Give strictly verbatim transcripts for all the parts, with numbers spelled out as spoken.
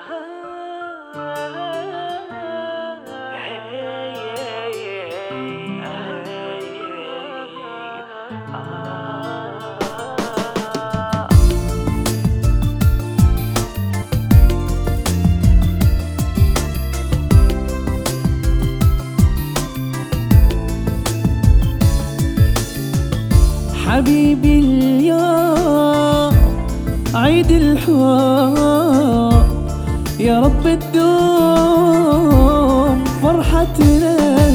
حبيبي اليوم عيد الحب، يا رب تدوم فرحتنا،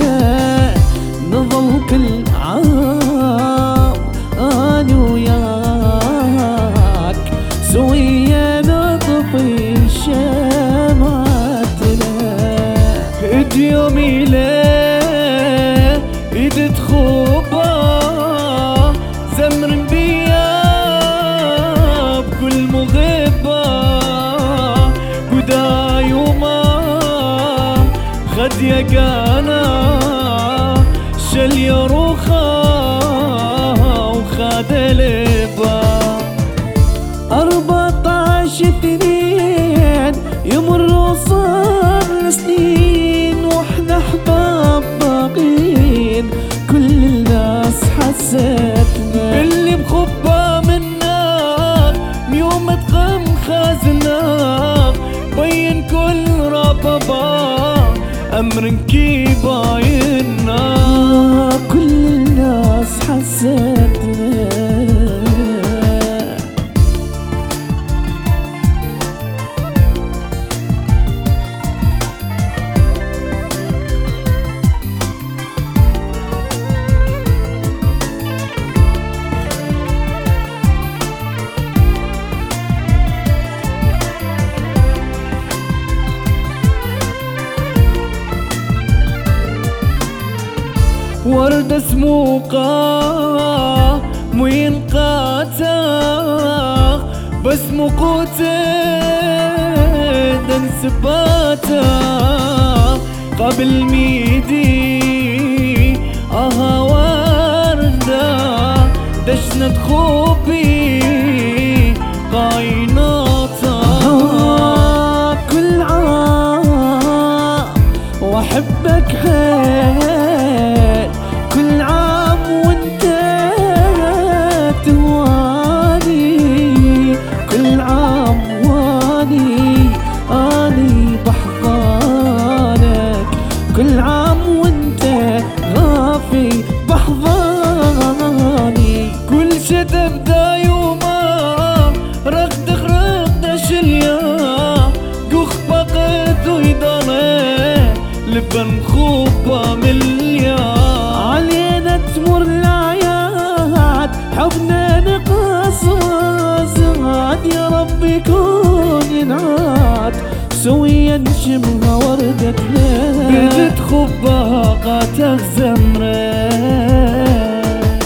نظل كل عام أنا وياك سويا نطفي شمعتنا. إد يومي ليه إد تخوبه زمر بيا بكل مغيبة قدا يوما خد يقانا شل يروخا وخاد لبا. أربعطاش اثنين يمر صار سنين واحنا احباب باقين، كل الناس حستنا اللي بخبا منا يوم تقم خازنا بين كل ربابا أمرنكي باينا، كل الناس حستنا. وردة سموقة مين قاتاخ بس مقوتة دنسباتا قبل ميدي اها وردة دشنة خوبي قايناتا. كل عام واحبك حيل، كل عام وانت تواني، كل عام واني اني بحضانك، كل عام وانت غافي بحضاني. كل شي تبدا يوما رغد خرقنا شليا قخ بقيت ويضاني لبن خوبا مليا. علينا تمر الأعياد حبنا نقصص عاد، يا رب يكون ينعاد سويا نشمها وردتنا بدت خبها قاتخ زمرين.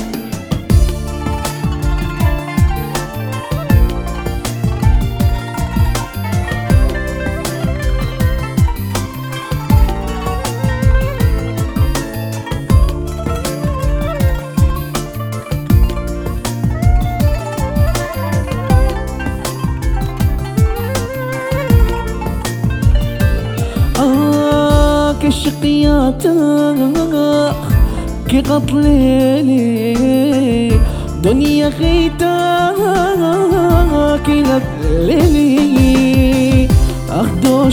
كشقياتك كي قتليلي دنيا خيتاك لبليلي أخدو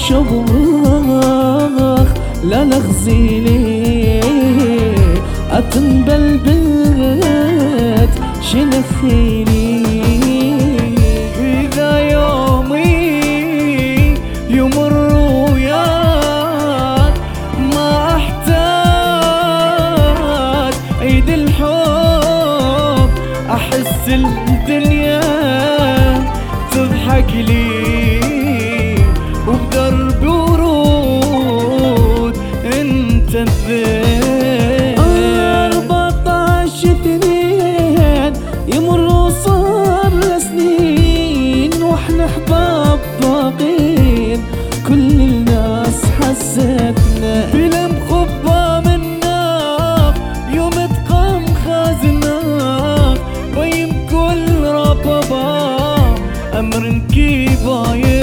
شبوخ لا نغزيلي أتنبل بالبيت شنخيلي. إذا يومي يمر عيد الحب أحس الدنيا تضحك لي وبدرب ورود انت الذين. أربعطاش اثنين يمر صار لسنين واحنا احباب باقين، كل الناس حستنا بلا مخبى منا يوم تقام خازنا بين كل ربابا أمرنكي باين.